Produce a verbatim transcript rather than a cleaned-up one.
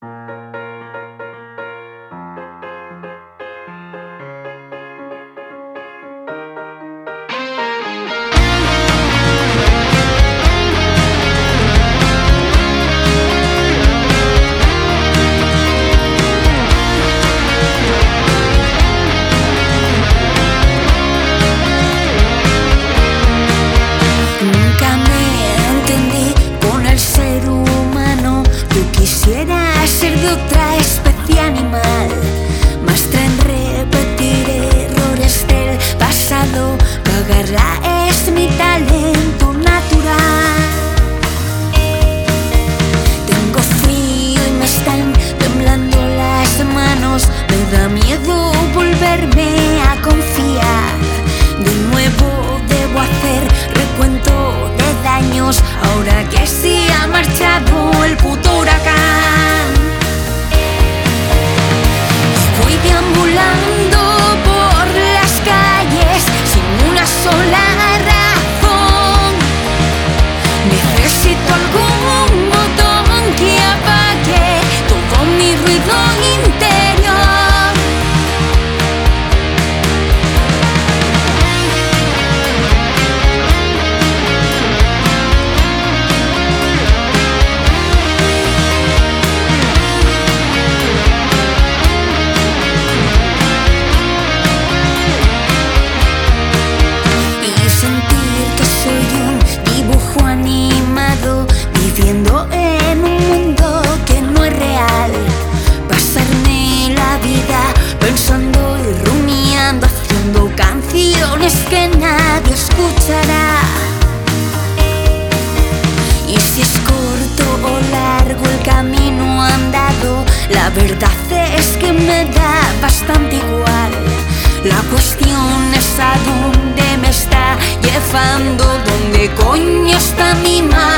Quisiera ser de otra especie animal, más tren repetir errores del pasado. Cagarla es mi talento natural. Tengo frío y me están temblando las manos. Me da miedo volverme a confiar. De nuevo debo hacer recuento de daños, ahora que se ha marchado el puto huracán. Voy deambulando por las calles sin una sola razón. Necesito algún botón que apague todo mi ruido interior. Viviendo en un mundo que no es real, pasarme la vida pensando y rumiando, haciendo canciones que nadie escuchará. Y si es corto o largo el camino andado, la verdad es que me da bastante igual. La cuestión es a dónde me está llevando, dónde coño está mi madre.